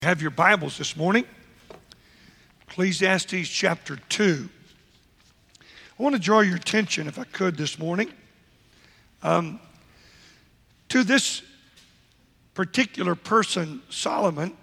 Have your Bibles this morning. Ecclesiastes chapter 2. I want to draw your attention, if I could, this morning to this particular person, Solomon.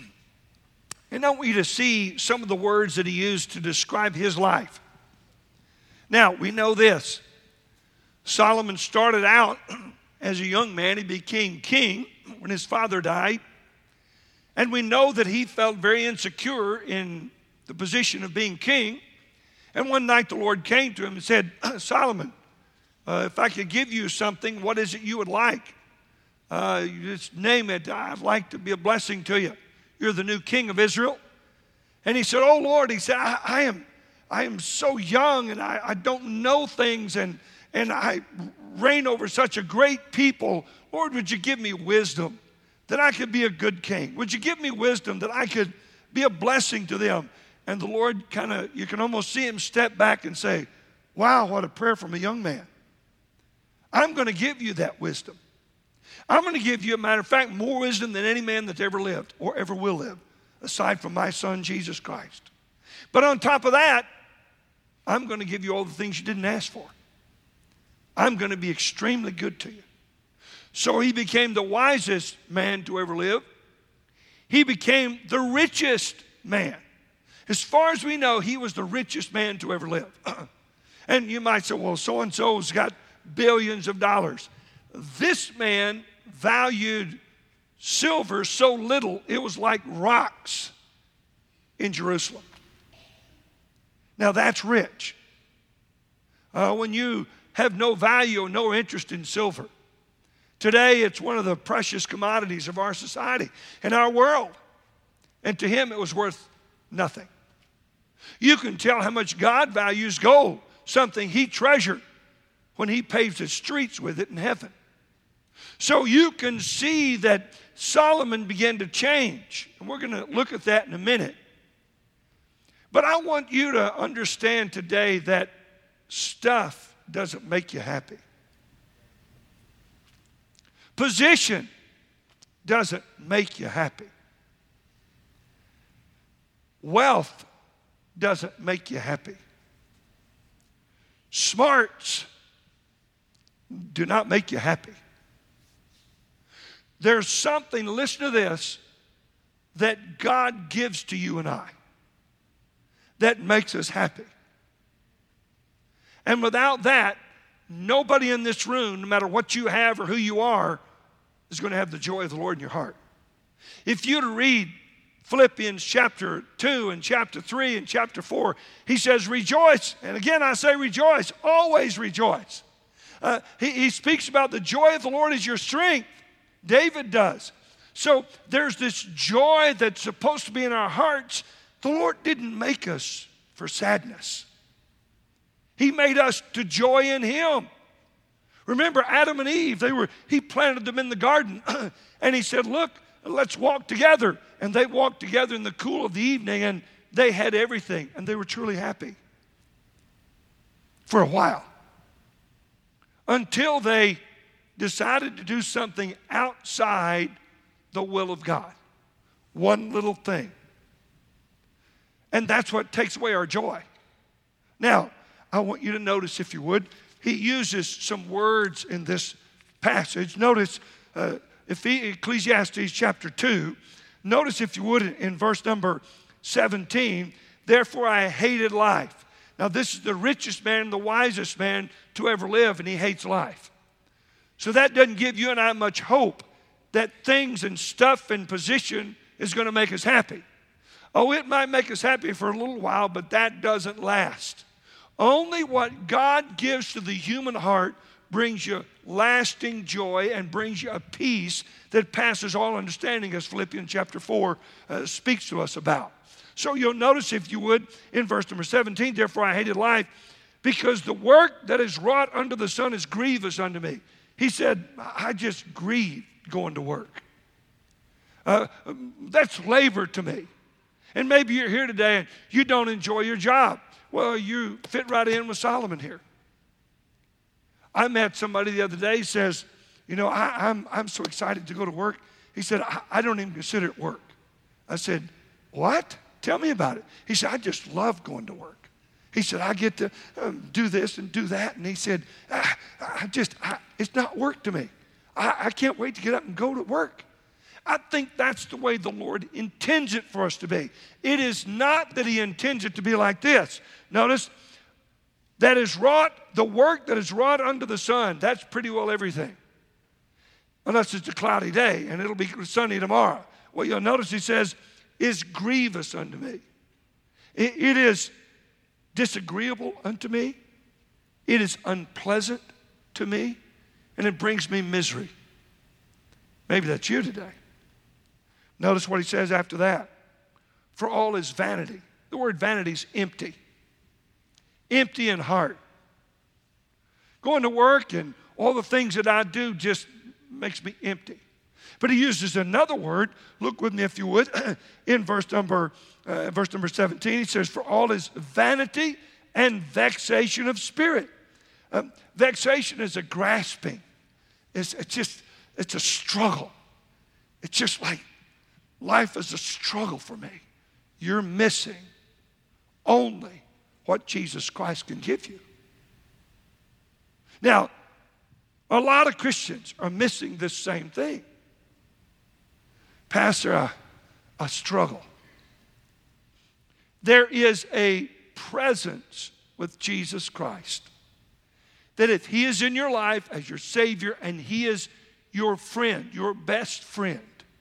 And I want you to see some of the words that he used to describe his life. Now, we know this. Solomon started out as a young man. He became king when his father died. And we know that he felt very insecure in the position of being king. And one night the Lord came to him and said, Solomon, if I could give you something, what is it you would like? You just name it. I'd like to be a blessing to you. You're the new king of Israel. And he said, oh, Lord, he said, I am so young and I don't know things and I reign over such a great people. Lord, would you give me wisdom that I could be a good king? Would you give me wisdom that I could be a blessing to them? And the Lord you can almost see him step back and say, wow, what a prayer from a young man. I'm going to give you that wisdom. I'm going to give you, a matter of fact, more wisdom than any man that's ever lived or ever will live, aside from my son, Jesus Christ. But on top of that, I'm going to give you all the things you didn't ask for. I'm going to be extremely good to you. So he became the wisest man to ever live. He became the richest man. As far as we know, he was the richest man to ever live. And you might say, well, so-and-so's got billions of dollars. This man valued silver so little, it was like rocks in Jerusalem. Now that's rich. When you have no value or no interest in silver. Today, it's one of the precious commodities of our society and our world. And to him, it was worth nothing. You can tell how much God values gold, something he treasured when he paves his streets with it in heaven. So you can see that Solomon began to change. And we're going to look at that in a minute. But I want you to understand today that stuff doesn't make you happy. Position doesn't make you happy. Wealth doesn't make you happy. Smarts do not make you happy. There's something, listen to this, that God gives to you and I that makes us happy. And without that, nobody in this room, no matter what you have or who you are, is going to have the joy of the Lord in your heart. If you were to read Philippians chapter 2 and chapter 3 and chapter 4, he says, rejoice. And again, I say rejoice. Always rejoice. He speaks about the joy of the Lord is your strength. David does. So there's this joy that's supposed to be in our hearts. The Lord didn't make us for sadness. He made us to joy in him. Remember Adam and Eve, he planted them in the garden and he said, look, let's walk together. And they walked together in the cool of the evening and they had everything and they were truly happy for a while. Until they decided to do something outside the will of God. One little thing. And that's what takes away our joy. Now, I want you to notice, if you would, he uses some words in this passage. Notice Ecclesiastes chapter 2. Notice, if you would, in verse number 17, therefore I hated life. Now this is the richest man, the wisest man to ever live, and he hates life. So that doesn't give you and I much hope that things and stuff and position is going to make us happy. Oh, it might make us happy for a little while, but that doesn't last. Only what God gives to the human heart brings you lasting joy and brings you a peace that passes all understanding, as Philippians chapter 4 speaks to us about. So you'll notice, if you would, in verse number 17, therefore I hated life, because the work that is wrought under the sun is grievous unto me. He said, I just grieve going to work. That's labor to me. And maybe you're here today and you don't enjoy your job. Well, you fit right in with Solomon here. I met somebody the other day who says, you know, I'm so excited to go to work. He said, I don't even consider it work. I said, what? Tell me about it. He said, I just love going to work. He said, I get to do this and do that. And he said, it's not work to me. I can't wait to get up and go to work. I think that's the way the Lord intends it for us to be. It is not that he intends it to be like this. Notice, that is wrought, the work that is wrought under the sun, that's pretty well everything. Unless it's a cloudy day and it'll be sunny tomorrow. Well, you'll notice he says, is grievous unto me. It is disagreeable unto me. It is unpleasant to me. And it brings me misery. Maybe that's you today. Notice what he says after that. For all is vanity. The word vanity is empty. Empty in heart. Going to work and all the things that I do just makes me empty. But he uses another word. Look with me if you would. In verse number 17, he says, for all is vanity and vexation of spirit. Vexation is a grasping. It's a struggle. It's just like life is a struggle for me. You're missing only what Jesus Christ can give you. Now, a lot of Christians are missing this same thing. Pastor, a struggle. There is a presence with Jesus Christ. That if he is in your life as your Savior and he is your friend, your best friend,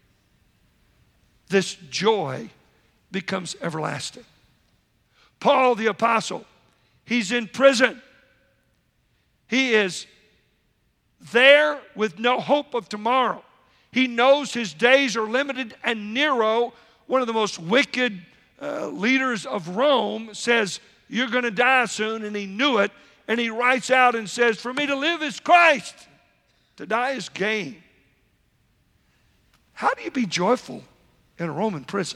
this joy becomes everlasting. Paul the apostle, he's in prison. He is there with no hope of tomorrow. He knows his days are limited, and Nero, one of the most wicked leaders of Rome, says, you're going to die soon, and he knew it. And he writes out and says, for me to live is Christ, to die is gain. How do you be joyful in a Roman prison?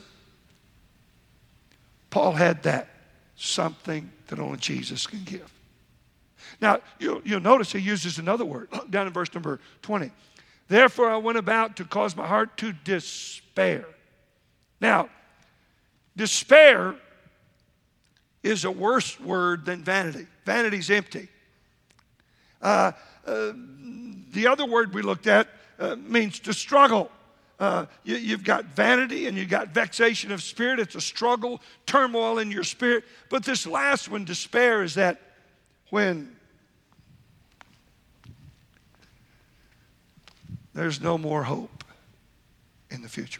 Paul had that, something that only Jesus can give. Now, you'll notice he uses another word down in verse number 20. Therefore, I went about to cause my heart to despair. Now, despair is a worse word than vanity. Vanity's empty. The other word we looked at means to struggle. You've got vanity and you've got vexation of spirit. It's a struggle, turmoil in your spirit. But this last one, despair, is that when there's no more hope in the future.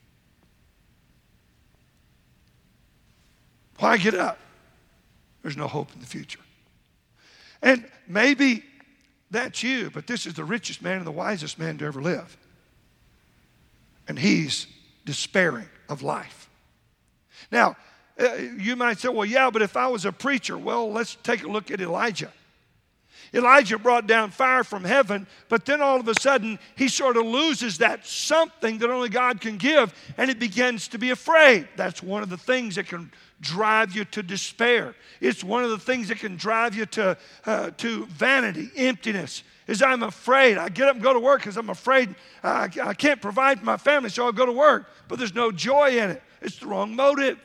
Why get up? There's no hope in the future. And maybe that's you, but this is the richest man and the wisest man to ever live. And he's despairing of life. Now, you might say, well, yeah, but if I was a preacher, well, let's take a look at Elijah. Elijah brought down fire from heaven, but then all of a sudden, he sort of loses that something that only God can give, and he begins to be afraid. That's one of the things that can drive you to despair. It's one of the things that can drive you to vanity, emptiness. Is I'm afraid. I get up and go to work because I'm afraid I can't provide for my family, so I'll go to work. But there's no joy in it. It's the wrong motive.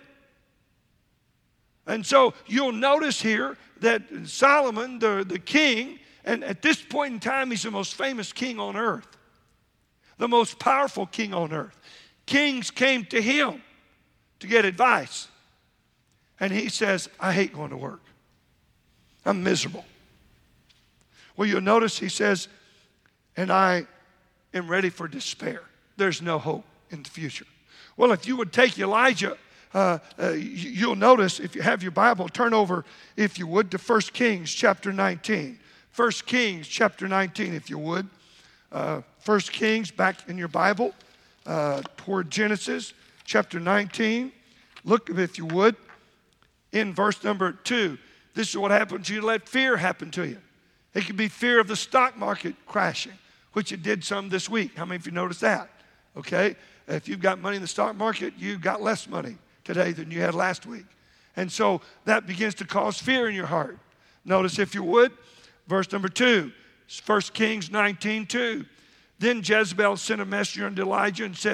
And so you'll notice here that Solomon, the king, and at this point in time, he's the most famous king on earth. The most powerful king on earth. Kings came to him to get advice. And he says, I hate going to work. I'm miserable. Well, you'll notice he says, and I am ready for despair. There's no hope in the future. Well, if you would take Elijah, you'll notice, if you have your Bible, turn over, if you would, to 1 Kings chapter 19. 1 Kings chapter 19, if you would. 1 Kings, back in your Bible, toward Genesis chapter 19. Look, if you would, in verse number 2. This is what happens. You let fear happen to you. It could be fear of the stock market crashing, which it did some this week. How many of you noticed that? Okay? If you've got money in the stock market, you've got less money today than you had last week. And so that begins to cause fear in your heart. Notice, if you would, verse number 2, 1 Kings 19:2. Then Jezebel sent a messenger unto Elijah and said,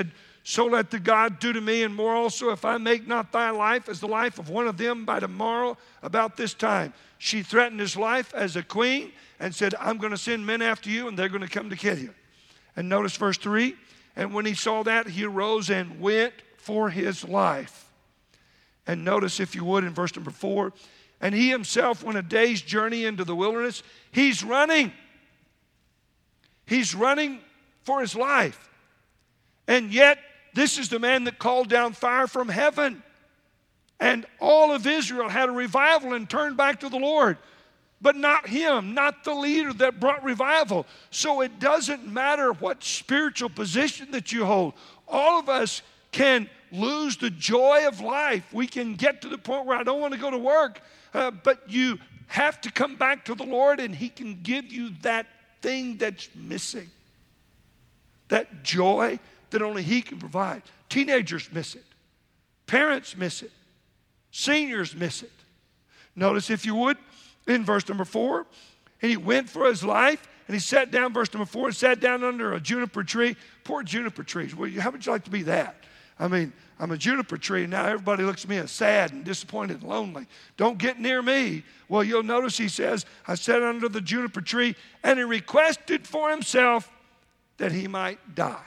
so let the God do to me, and more also, if I make not thy life as the life of one of them by tomorrow about this time. She threatened his life as a queen and said, I'm going to send men after you, and they're going to come to kill you. And notice verse 3, and when he saw that, he arose and went for his life. And notice, if you would, in verse number 4, and he himself went a day's journey into the wilderness. He's running. He's running for his life. And yet, this is the man that called down fire from heaven. And all of Israel had a revival and turned back to the Lord. But not him, not the leader that brought revival. So it doesn't matter what spiritual position that you hold. All of us can lose the joy of life. We can get to the point where I don't want to go to work. But you have to come back to the Lord, and he can give you that thing that's missing. That joy that only he can provide. Teenagers miss it. Parents miss it. Seniors miss it. Notice, if you would, in verse number 4, and he went for his life, and he sat down, verse number 4, and sat down under a juniper tree. Poor juniper trees. Well, how would you like to be that? I mean, I'm a juniper tree, and now everybody looks at me as sad and disappointed and lonely. Don't get near me. Well, you'll notice he says, I sat under the juniper tree, and he requested for himself that he might die.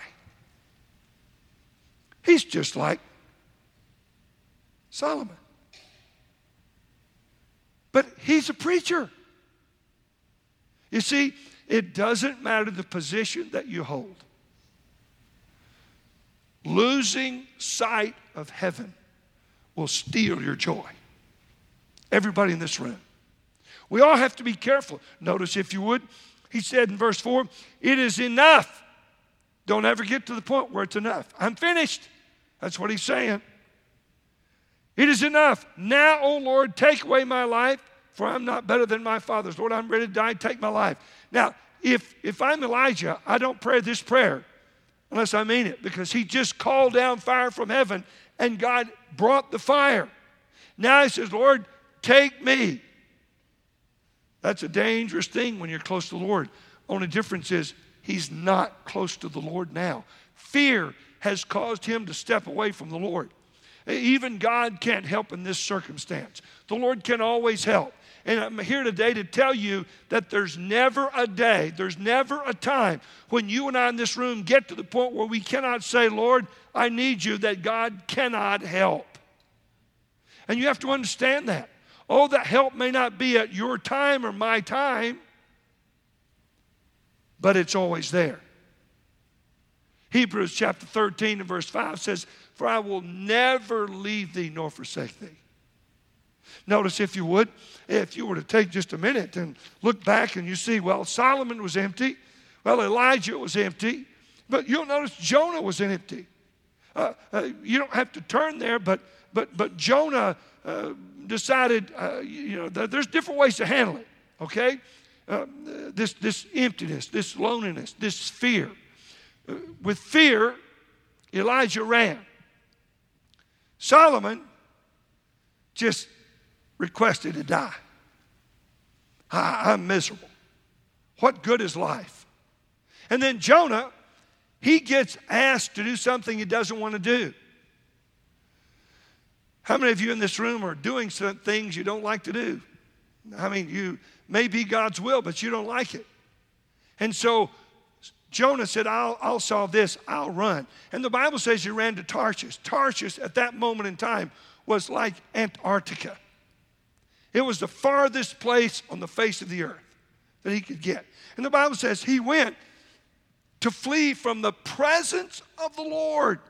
He's just like Solomon. But he's a preacher. You see, it doesn't matter the position that you hold. Losing sight of heaven will steal your joy. Everybody in this room. We all have to be careful. Notice, if you would, he said in verse 4, it is enough. Don't ever get to the point where it's enough. I'm finished. That's what he's saying. It is enough. Now, O Lord, take away my life, for I'm not better than my fathers. Lord, I'm ready to die. Take my life. Now, if I'm Elijah, I don't pray this prayer unless I mean it, because he just called down fire from heaven, and God brought the fire. Now he says, Lord, take me. That's a dangerous thing when you're close to the Lord. Only difference is he's not close to the Lord now. Fear has caused him to step away from the Lord. Even God can't help in this circumstance. The Lord can always help. And I'm here today to tell you that there's never a day, there's never a time when you and I in this room get to the point where we cannot say, Lord, I need you, that God cannot help. And you have to understand that. Oh, that help may not be at your time or my time, but it's always there. Hebrews chapter 13 and verse 5 says, for I will never leave thee nor forsake thee. Notice, if you would, if you were to take just a minute and look back and you see, well, Solomon was empty. Well, Elijah was empty. But you'll notice Jonah was empty. You don't have to turn there, but Jonah decided, there's different ways to handle it, okay? This emptiness, this loneliness, this fear. With fear, Elijah ran. Solomon just requested to die. I'm miserable. What good is life? And then Jonah, he gets asked to do something he doesn't want to do. How many of you in this room are doing some things you don't like to do? I mean, you may be God's will, but you don't like it. And so Jonah said, I'll solve this. I'll run. And the Bible says he ran to Tarshish. Tarshish at that moment in time was like Antarctica. It was the farthest place on the face of the earth that he could get. And the Bible says he went to flee from the presence of the Lord.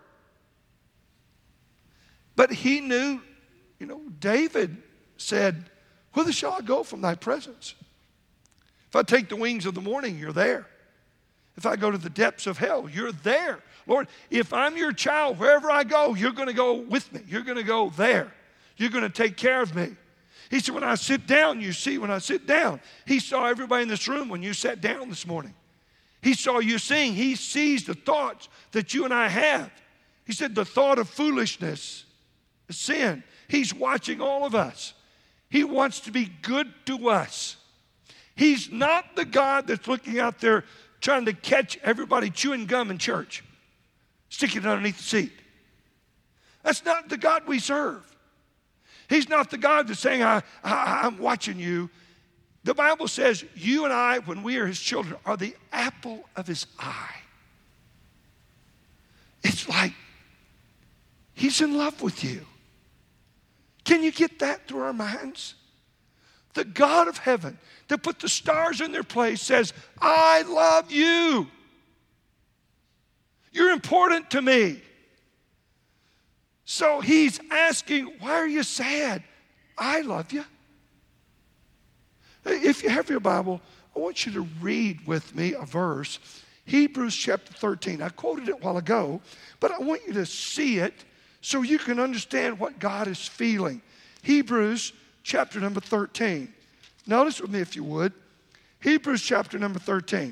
But he knew, David said, whither shall I go from thy presence? If I take the wings of the morning, you're there. If I go to the depths of hell, you're there. Lord, if I'm your child, wherever I go, you're going to go with me. You're going to go there. You're going to take care of me. He said, when I sit down, you see, when I sit down. He saw everybody in this room when you sat down this morning. He saw you sing. He sees the thoughts that you and I have. He said the thought of foolishness is sin. He's watching all of us. He wants to be good to us. He's not the God that's looking out there trying to catch everybody chewing gum in church. sticking it underneath the seat. That's not the God we serve. He's not the God that's saying, I'm watching you. The Bible says you and I, when we are his children, are the apple of his eye. It's like he's in love with you. Can you get that through our minds? The God of heaven that put the stars in their place says, I love you. You're important to me. So he's asking, why are you sad? I love you. If you have your Bible, I want you to read with me a verse. Hebrews chapter 13. I quoted it a while ago, but I want you to see it so you can understand what God is feeling. Hebrews chapter number 13. Notice with me if you would. Hebrews chapter number 13.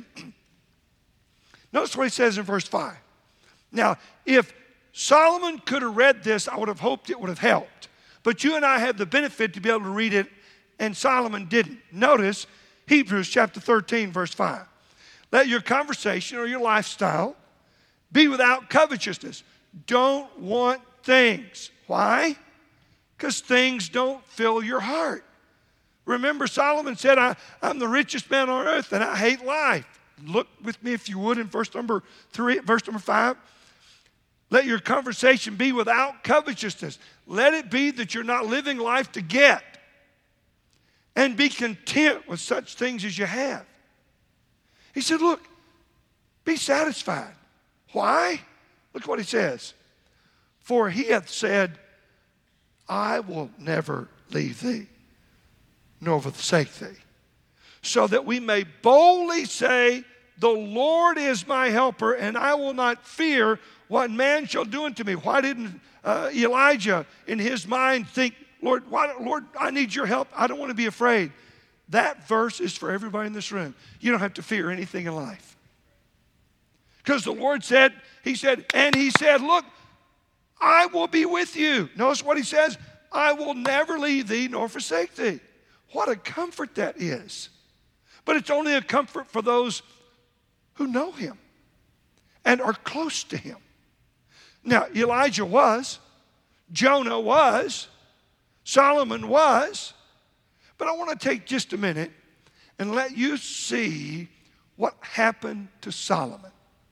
Notice what he says in verse 5. Now, if Solomon could have read this, I would have hoped it would have helped. But you and I have the benefit to be able to read it, and Solomon didn't. Notice Hebrews chapter 13, verse 5. Let your conversation or your lifestyle be without covetousness. Don't want things. Why? Because things don't fill your heart. Remember, Solomon said, I'm the richest man on earth and I hate life. Look with me, if you would, in verse number 5. Let your conversation be without covetousness. Let it be that you're not living life to get. And be content with such things as you have. He said, look, be satisfied. Why? Look what he says. For he hath said, I will never leave thee, nor forsake thee. So that we may boldly say, the Lord is my helper, and I will not fear what man shall do unto me. Why didn't Elijah in his mind think, Lord, I need your help. I don't want to be afraid. That verse is for everybody in this room. You don't have to fear anything in life. Because the Lord said, he said, look, I will be with you. Notice what he says, I will never leave thee nor forsake thee. What a comfort that is. But it's only a comfort for those who know him and are close to him. Now, Elijah was, Jonah was, Solomon was, but I want to take just a minute and let you see what happened to Solomon.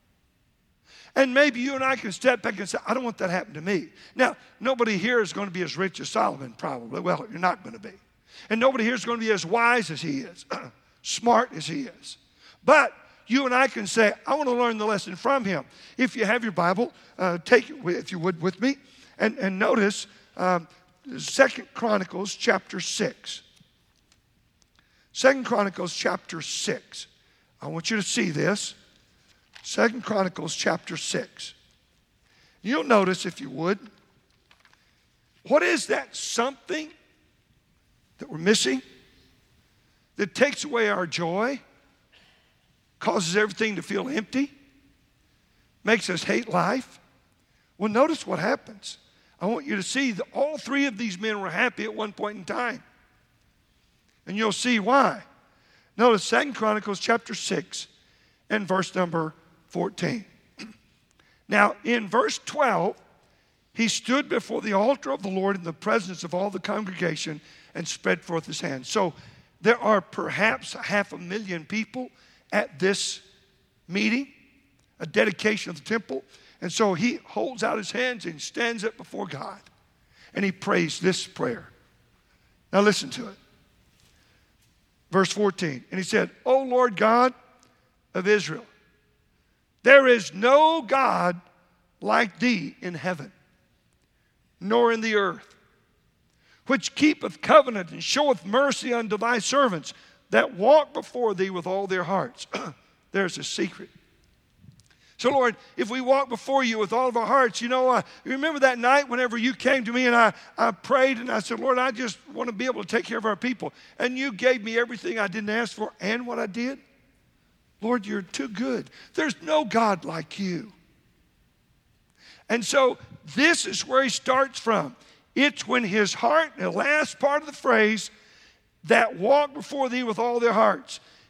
And maybe you and I can step back and say, I don't want that to happen to me. Now, nobody here is going to be as rich as Solomon, probably. Well, you're not going to be. And nobody here is going to be as wise as he is, smart as he is. But you and I can say, I want to learn the lesson from him. If you have your Bible, take it, if you would, with me. And notice 2 Chronicles chapter 6. 2 Chronicles chapter 6. I want you to see this. 2 Chronicles chapter 6. You'll notice, if you would, what is that something that we're missing that takes away our joy, causes everything to feel empty, makes us hate life? Well, notice what happens. I want you to see that all three of these men were happy at one point in time. And you'll see why. Notice 2 Chronicles chapter 6 and verse number 14. Now, in verse 12, he stood before the altar of the Lord in the presence of all the congregation and spread forth his hand. So there are perhaps 500,000 people at this meeting, a dedication of the temple. And so he holds out his hands and stands up before God. And he prays this prayer. Now listen to it. Verse 14. And he said, O Lord God of Israel, there is no God like thee in heaven, nor in the earth, which keepeth covenant and showeth mercy unto thy servants that walk before thee with all their hearts. There's a secret. So, Lord, if we walk before you with all of our hearts, you remember that night whenever you came to me and I prayed and I said, Lord, I just want to be able to take care of our people. And you gave me everything I didn't ask for and what I did. Lord, you're too good. There's no God like you. And so this is where he starts from. It's when his heart, the last part of the phrase, that walk before thee with all their hearts.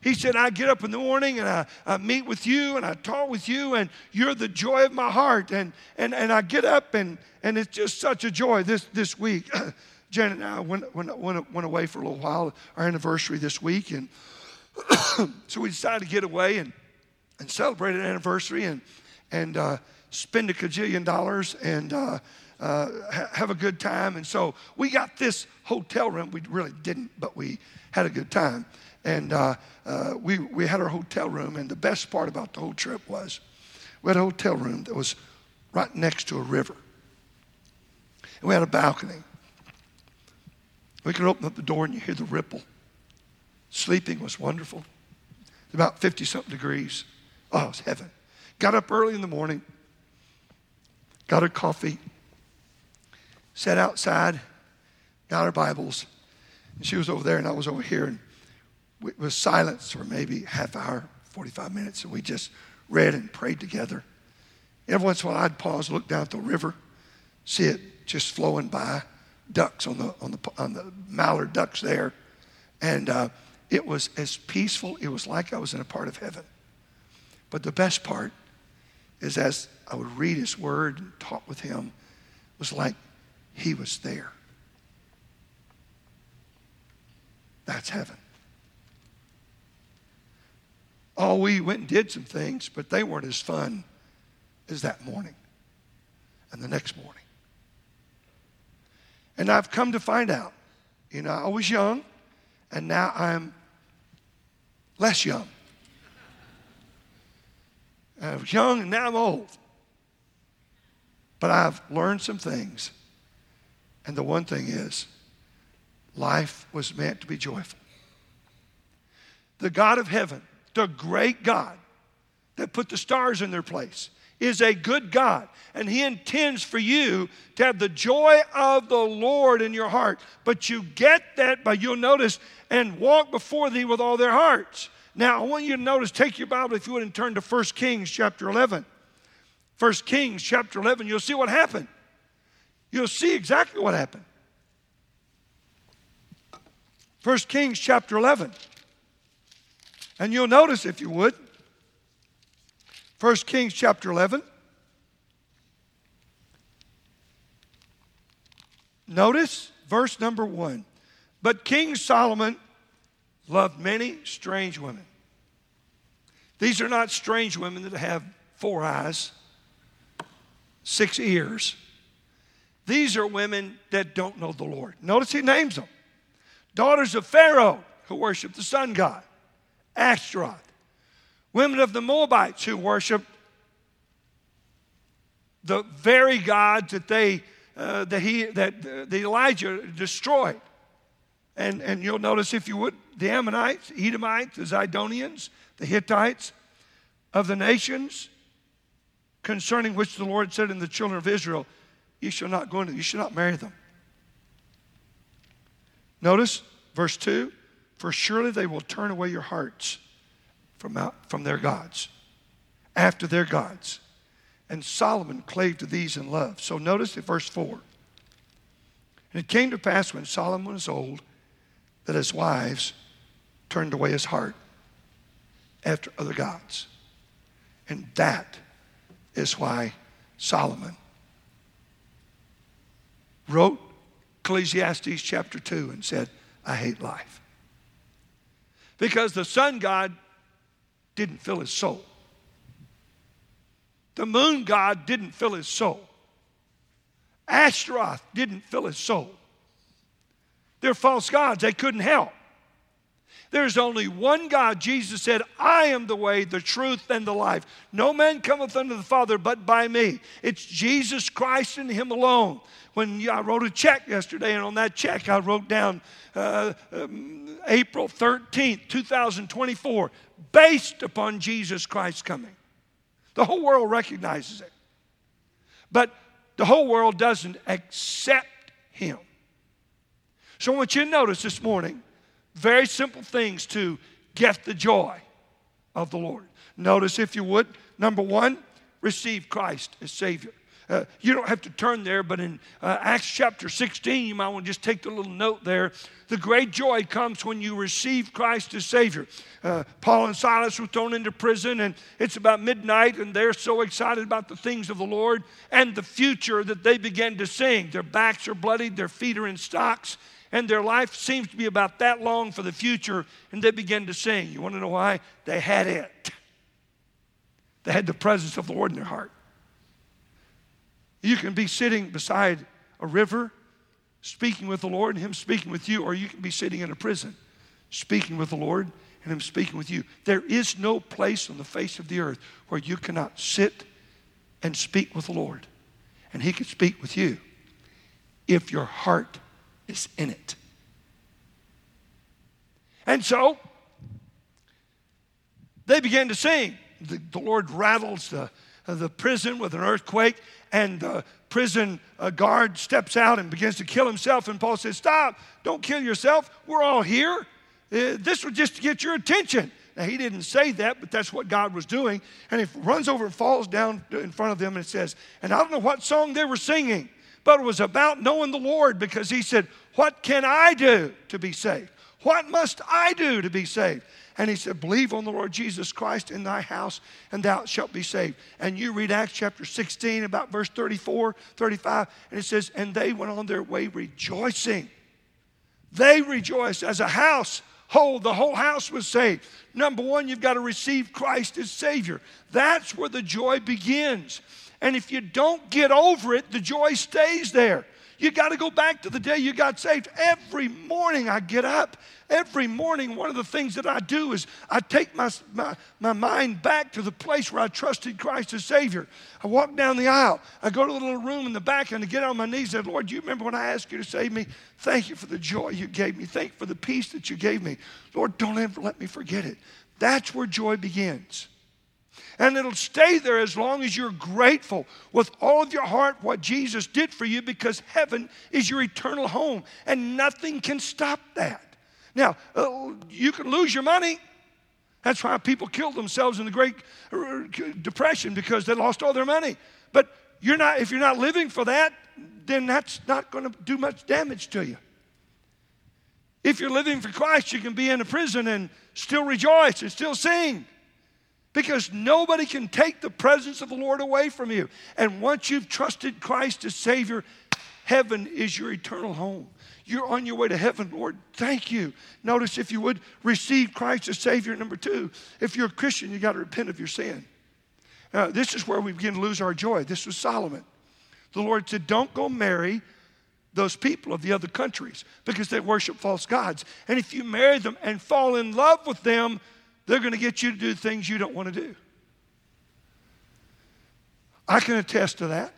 He said, I get up in the morning and I meet with you and I talk with you and you're the joy of my heart. And I get up and it's just such a joy this week. Janet and I went away for a little while, our anniversary this week. And so we decided to get away and celebrate an anniversary and spend $1 gajillion and have a good time. And so we got this hotel room. We really didn't, but we had a good time. And we had our hotel room, and the best part about the whole trip was we had a hotel room that was right next to a river. And we had a balcony. We could open up the door and you hear the ripple. Sleeping was wonderful. It's about 50-something degrees. Oh, it was heaven. Got up early in the morning, got our coffee, sat outside, got our Bibles. And she was over there and I was over here, and it was silence for maybe half hour, 45 minutes, and we just read and prayed together. Every once in a while I'd pause, look down at the river, see it just flowing by, ducks on the mallard ducks there. And it was as peaceful. It was like I was in a part of heaven. But the best part is as I would read his word and talk with him, it was like he was there. That's heaven. Oh, we went and did some things, but they weren't as fun as that morning and the next morning. And I've come to find out, I was young, and now I'm less young. I was young, and now I'm old. But I've learned some things. And the one thing is, life was meant to be joyful. The God of heaven, the great God that put the stars in their place, is a good God. And he intends for you to have the joy of the Lord in your heart. But you get that by, you'll notice, and walk before thee with all their hearts. Now, I want you to notice, take your Bible, if you would, and turn to 1 Kings chapter 11. 1 Kings chapter 11, you'll see what happened. You'll see exactly what happened. 1 Kings chapter 11. And you'll notice, if you would, 1 Kings chapter 11. Notice verse number 1. But King Solomon loved many strange women. These are not strange women that have 4 eyes, 6 ears. These are women that don't know the Lord. Notice he names them. Daughters of Pharaoh, who worship the sun god, Ashtaroth. Women of the Moabites, who worship the very God that Elijah destroyed. And you'll notice, if you would, the Ammonites, Edomites, the Zidonians, the Hittites, of the nations concerning which the Lord said in the children of Israel, you shall not marry them. Notice verse 2, for surely they will turn away your hearts from their gods, after their gods. And Solomon clave to these in love. So notice at verse 4. And it came to pass when Solomon was old, that his wives turned away his heart after other gods. And that is why Solomon wrote Ecclesiastes chapter 2 and said, I hate life. Because the sun god didn't fill his soul. The moon god didn't fill his soul. Ashtaroth didn't fill his soul. They're false gods. They couldn't help. There's only one God. Jesus said, I am the way, the truth, and the life. No man cometh unto the Father but by me. It's Jesus Christ and him alone. When I wrote a check yesterday, and on that check I wrote down April 13th, 2024, based upon Jesus Christ coming. The whole world recognizes it. But the whole world doesn't accept him. So I want you to notice this morning, very simple things to get the joy of the Lord. Notice, if you would, number 1, receive Christ as Savior. You don't have to turn there, but in Acts chapter 16, you might want to just take the little note there. The great joy comes when you receive Christ as Savior. Paul and Silas were thrown into prison, and it's about midnight, and they're so excited about the things of the Lord and the future that they begin to sing. Their backs are bloodied, their feet are in stocks, and their life seems to be about that long for the future, and they begin to sing. You want to know why? They had it. They had the presence of the Lord in their heart. You can be sitting beside a river, speaking with the Lord and Him speaking with you, or you can be sitting in a prison, speaking with the Lord and Him speaking with you. There is no place on the face of the earth where you cannot sit and speak with the Lord, and He can speak with you if your heart is in it. And so, they began to sing. The Lord rattles the prison with an earthquake, and the prison guard steps out and begins to kill himself. And Paul says, stop, don't kill yourself. We're all here. This was just to get your attention. Now, he didn't say that, but that's what God was doing. And he runs over and falls down in front of them and says, and I don't know what song they were singing, but it was about knowing the Lord, because he said, what can I do to be saved? What must I do to be saved? And he said, believe on the Lord Jesus Christ in thy house, and thou shalt be saved. And you read Acts chapter 16, about verse 34, 35, and it says, and they went on their way rejoicing. They rejoiced as a house. The whole house was saved. Number one, you've got to receive Christ as Savior. That's where the joy begins. And if you don't get over it, the joy stays there. You got to go back to the day you got saved. Every morning I get up. Every morning, one of the things that I do is I take my mind back to the place where I trusted Christ as Savior. I walk down the aisle. I go to the little room in the back, and I get on my knees and say, Lord, do you remember when I asked you to save me? Thank you for the joy you gave me. Thank you for the peace that you gave me. Lord, don't ever let me forget it. That's where joy begins. And it'll stay there as long as you're grateful with all of your heart what Jesus did for you, because heaven is your eternal home, and nothing can stop that. Now, you can lose your money. That's why people killed themselves in the Great Depression, because they lost all their money. But if you're not living for that, then that's not going to do much damage to you. If you're living for Christ, you can be in a prison and still rejoice and still sing, because nobody can take the presence of the Lord away from you. And once you've trusted Christ as Savior, heaven is your eternal home. You're on your way to heaven, Lord. Thank you. Notice, if you would receive Christ as Savior. Number two, if you're a Christian, you got to repent of your sin. This is where we begin to lose our joy. This was Solomon. The Lord said, don't go marry those people of the other countries, because they worship false gods. And if you marry them and fall in love with them, they're going to get you to do things you don't want to do. I can attest to that.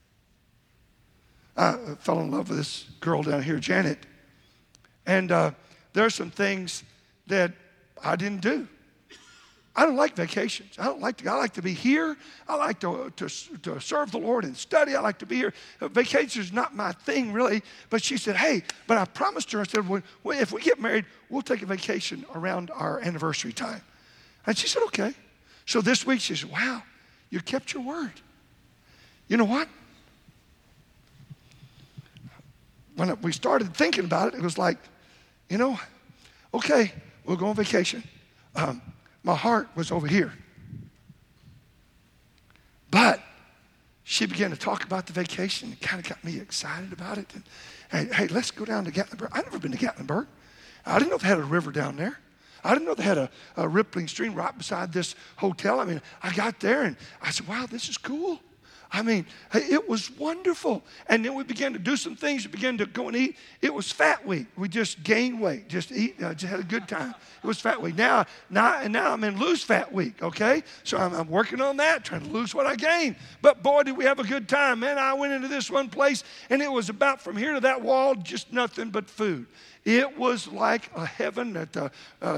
I fell in love with this girl down here, Janet. And there are some things that I didn't do. I don't like vacations. I like to be here. I like to serve the Lord and study. I like to be here. Vacation is not my thing, really. But she said, hey, but I promised her, I said, well, if we get married, we'll take a vacation around our anniversary time. And she said, okay. So this week she said, wow, you kept your word. You know what? When we started thinking about it, it was like, okay, we'll go on vacation. My heart was over here. But she began to talk about the vacation. It kind of got me excited about it. And, hey, let's go down to Gatlinburg. I've never been to Gatlinburg. I didn't know they had a river down there. I didn't know they had a rippling stream right beside this hotel. I mean, I got there and I said, wow, this is cool. I mean, it was wonderful. And then we began to do some things. We began to go and eat. It was fat week. We just gained weight, just eat, just had a good time. It was fat week. Now I'm in lose fat week, okay? So I'm working on that, trying to lose what I gained. But boy, did we have a good time. Man, I went into this one place, and it was about from here to that wall, just nothing but food. It was like a heaven at the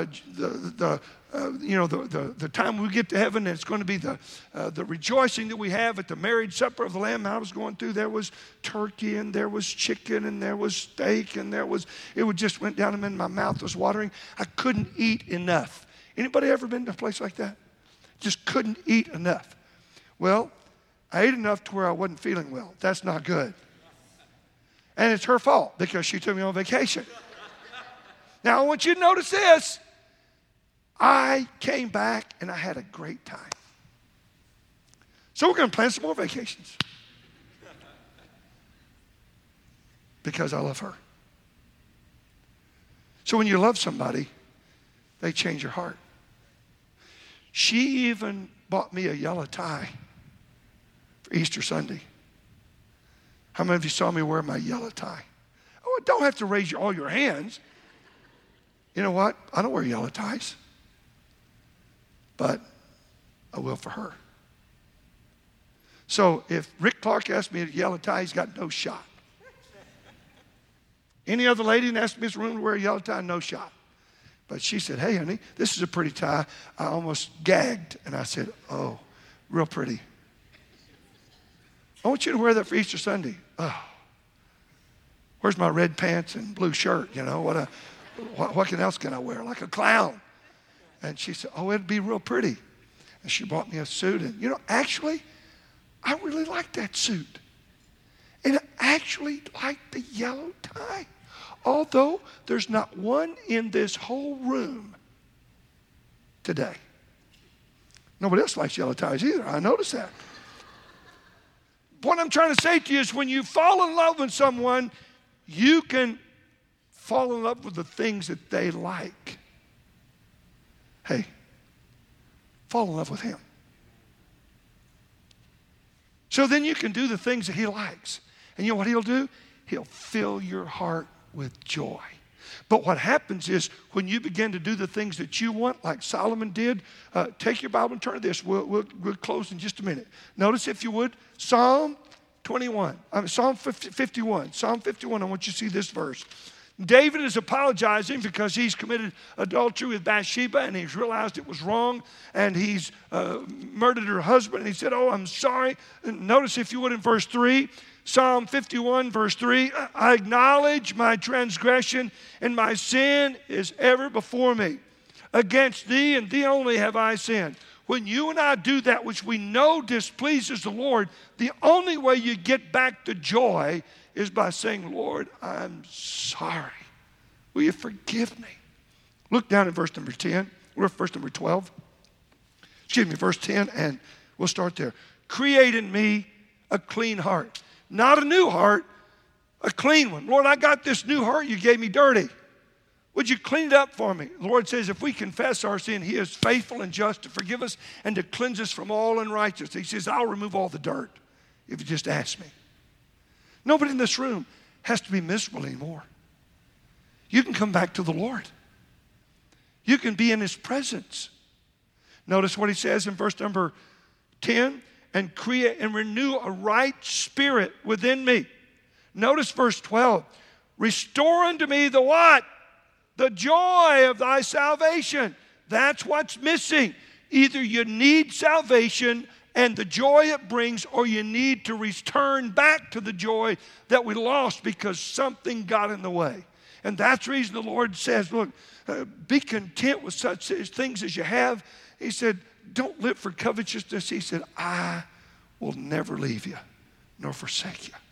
time we get to heaven, it's going to be the rejoicing that we have at the marriage supper of the Lamb. I was going through, there was turkey and there was chicken and there was steak and it just went down and my mouth was watering. I couldn't eat enough. Anybody ever been to a place like that? Just couldn't eat enough. Well, I ate enough to where I wasn't feeling well. That's not good. And it's her fault because she took me on vacation. Now, I want you to notice this. I came back and I had a great time. So we're going to plan some more vacations. Because I love her. So when you love somebody, they change your heart. She even bought me a yellow tie for Easter Sunday. How many of you saw me wear my yellow tie? Oh, don't have to raise all your hands. You know what? I don't wear yellow ties. But I will for her. So if Rick Clark asked me to yellow tie, he's got no shot. Any other lady in this room to wear a yellow tie, no shot. But she said, hey, honey, this is a pretty tie. I almost gagged. And I said, oh, real pretty. I want you to wear that for Easter Sunday. Oh, where's my red pants and blue shirt? You know, what else can I wear? Like a clown. And she said, oh, it'd be real pretty. And she bought me a suit. And, you know, actually, I really like that suit. And I actually like the yellow tie. Although there's not one in this whole room today. Nobody else likes yellow ties either. I noticed that. What I'm trying to say to you is when you fall in love with someone, you can fall in love with the things that they like. Hey, fall in love with him. So then you can do the things that he likes. And you know what he'll do? He'll fill your heart with joy. But what happens is when you begin to do the things that you want, like Solomon did, take your Bible and turn to this. We'll close in just a minute. Notice, if you would, Psalm 51. Psalm 51. Psalm 51, I want you to see this verse. David is apologizing because he's committed adultery with Bathsheba and he's realized it was wrong and he's murdered her husband. And he said, oh, I'm sorry. And notice, if you would, in verse 3, Psalm 51, verse 3, I acknowledge my transgression and my sin is ever before me. Against thee and thee only have I sinned. When you and I do that which we know displeases the Lord, the only way you get back to joy is by saying, Lord, I'm sorry. Will you forgive me? Look down at verse number 10. We're at verse number 12. Excuse me, verse 10, and we'll start there. Create in me a clean heart. Not a new heart, a clean one. Lord, I got this new heart you gave me dirty. Would you clean it up for me? The Lord says if we confess our sin, he is faithful and just to forgive us and to cleanse us from all unrighteousness. He says, I'll remove all the dirt if you just ask me. Nobody in this room has to be miserable anymore. You can come back to the Lord. You can be in his presence. Notice what he says in verse number 10, and create and renew a right spirit within me. Notice verse 12. Restore unto me the what? The joy of thy salvation. That's what's missing. Either you need salvation and the joy it brings, or you need to return back to the joy that we lost because something got in the way. And that's the reason the Lord says, look, be content with such things as you have. He said, don't live for covetousness. He said, I will never leave you nor forsake you.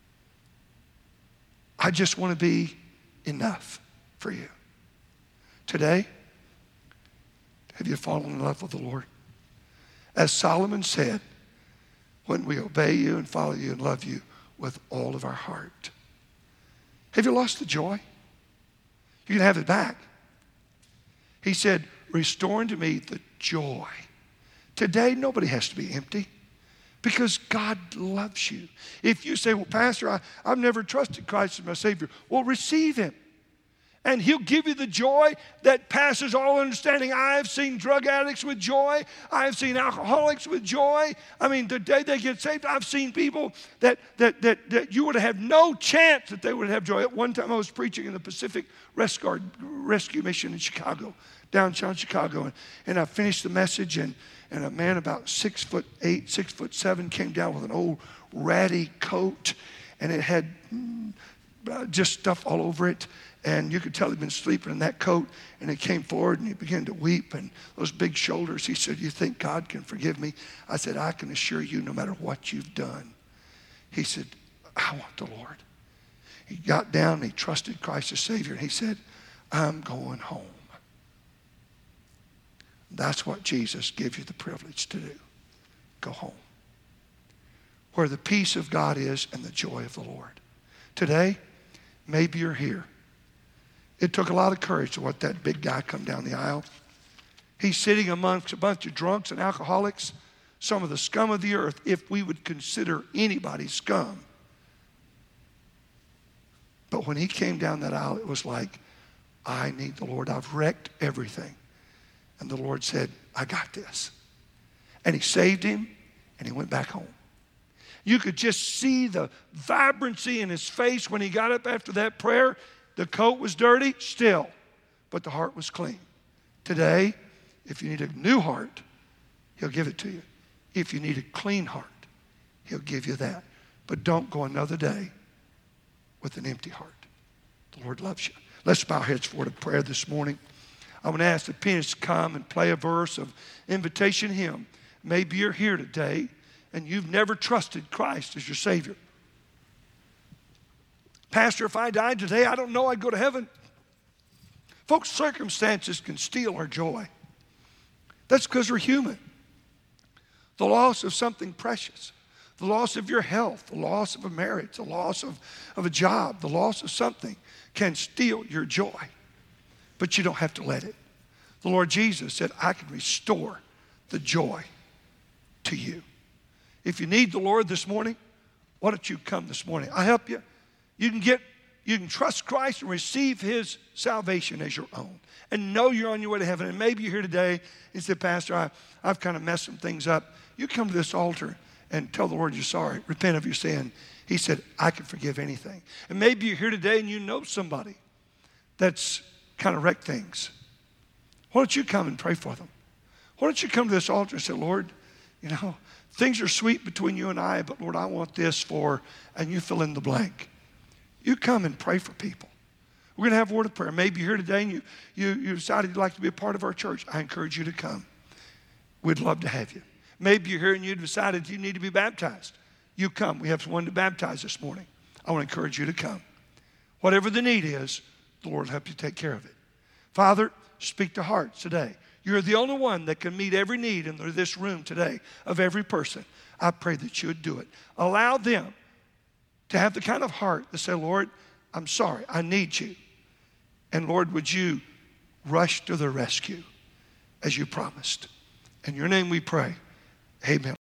I just want to be enough for you. Today, have you fallen in love with the Lord? As Solomon said, when we obey you and follow you and love you with all of our heart. Have you lost the joy? You can have it back. He said, restore unto me the joy. Today, nobody has to be empty because God loves you. If you say, well, Pastor, I've never trusted Christ as my Savior. Well, receive him. And he'll give you the joy that passes all understanding. I have seen drug addicts with joy. I have seen alcoholics with joy. I mean, the day they get saved, I've seen people that you would have no chance that they would have joy. At one time, I was preaching in the Pacific Rescue Mission in Chicago, downtown Chicago. And I finished the message, and a man about 6'8", 6'7" came down with an old ratty coat, and it had just stuff all over it. And you could tell he'd been sleeping in that coat. And he came forward and he began to weep. And those big shoulders, he said, "You think God can forgive me?" I said, "I can assure you, no matter what you've done." He said, "I want the Lord." He got down and he trusted Christ as Savior. And he said, "I'm going home." That's what Jesus gives you the privilege to do. Go home. Where the peace of God is and the joy of the Lord. Today, maybe you're here. It took a lot of courage to let that big guy come down the aisle. He's sitting amongst a bunch of drunks and alcoholics, some of the scum of the earth, if we would consider anybody scum. But when he came down that aisle, it was like, I need the Lord. I've wrecked everything. And the Lord said, I got this. And he saved him, and he went back home. You could just see the vibrancy in his face when he got up after that prayer. The coat was dirty, still, but the heart was clean. Today, if you need a new heart, he'll give it to you. If you need a clean heart, he'll give you that. But don't go another day with an empty heart. The Lord loves you. Let's bow our heads forward to prayer this morning. I want to ask the pianist to come and play a verse of invitation hymn. Maybe you're here today and you've never trusted Christ as your Savior. Pastor, if I died today, I don't know I'd go to heaven. Folks, circumstances can steal our joy. That's because we're human. The loss of something precious, the loss of your health, the loss of a marriage, the loss of a job, the loss of something can steal your joy. But you don't have to let it. The Lord Jesus said, I can restore the joy to you. If you need the Lord this morning, why don't you come this morning? I'll help you. You can trust Christ and receive his salvation as your own and know you're on your way to heaven. And maybe you're here today and say, Pastor, I've kind of messed some things up. You come to this altar and tell the Lord you're sorry. Repent of your sin. He said, I can forgive anything. And maybe you're here today and you know somebody that's kind of wrecked things. Why don't you come and pray for them? Why don't you come to this altar and say, Lord, things are sweet between you and I, but Lord, I want this for, and you fill in the blank. You come and pray for people. We're going to have a word of prayer. Maybe you're here today and you decided you'd like to be a part of our church. I encourage you to come. We'd love to have you. Maybe you're here and you decided you need to be baptized. You come. We have someone to baptize this morning. I want to encourage you to come. Whatever the need is, the Lord will help you take care of it. Father, speak to hearts today. You're the only one that can meet every need in this room today of every person. I pray that you would do it. Allow them to have the kind of heart that say, Lord, I'm sorry, I need you. And Lord, would you rush to the rescue as you promised. In your name we pray. Amen.